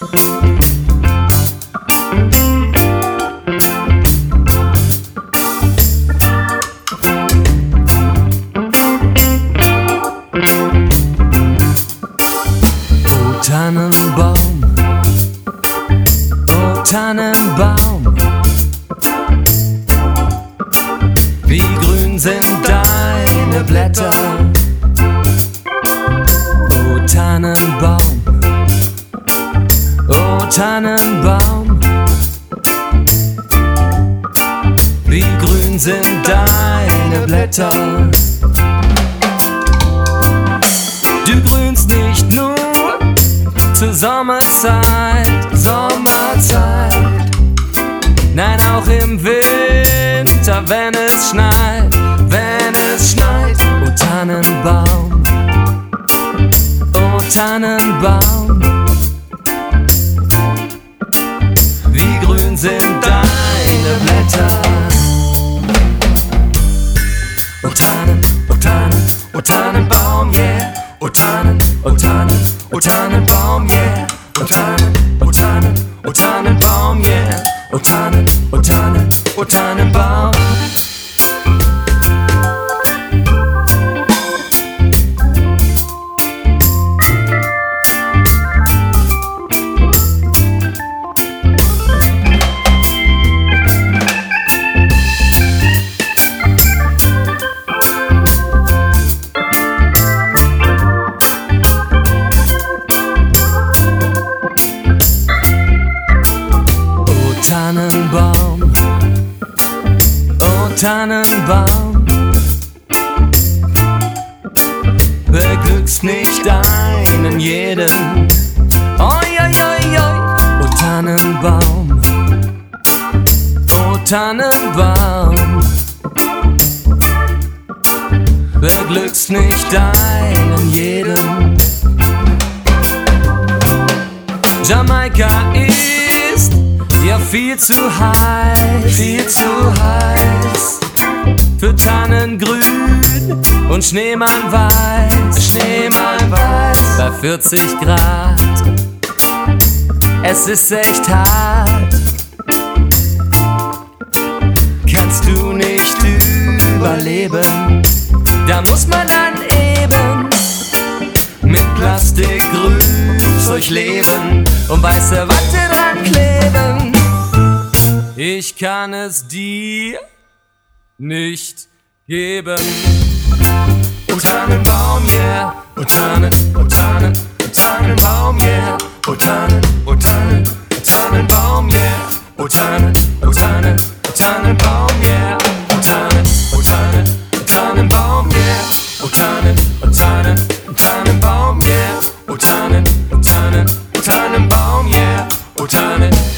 Tannenbaum, oh Tannenbaum, wie grün sind deine Blätter. Oh Tannenbaum, oh Tannenbaum, wie grün sind deine Blätter. Du grünst nicht nur zur Sommerzeit, Sommerzeit, nein, auch im Winter, wenn es schneit, wenn es schneit. Oh Tannenbaum, oh Tannenbaum, wie grün sind deine Blätter. Oh Tannen, oh Tannen, oh Tannenbaum, yeah. Oh Tannen, oh Tannen, oh Tannenbaum, yeah. Oh Tannen, oh Tannen, oh Tannenbaum, yeah. Oh Tannen, oh Tannen, oh Tannenbaum. Tannenbaum, oh Tannenbaum, beglückst nicht einen jeden. Oi, oi, oi, oi. Oh Tannenbaum, oh Tannenbaum, beglückst nicht einen jeden. Jamaika ist ja viel zu heiß, viel zu heiß für Tannengrün und Schneemann weiß, Schneemann weiß. Bei 40 Grad, es ist echt hart, kannst du nicht überleben. Da muss man dann eben mit Plastikgrün durchleben und weiße Watte dran kleben. Ich kann es dir nicht geben. Oh Tannenbaum, yeah. Oh Tannen, oh Tannen, oh Tannenbaum, yeah. Oh Tannen, oh Tannen, oh Tannenbaum, yeah. Oh Tannen, oh Tannen, oh Tannenbaum, yeah. Oh Tannen, oh Tannen, oh Tannenbaum, yeah. Oh Tannen, oh Tannen, oh Tannenbaum, yeah. Oh Tannen, oh Tannen, oh Tannenbaum, yeah. Oh Tannen.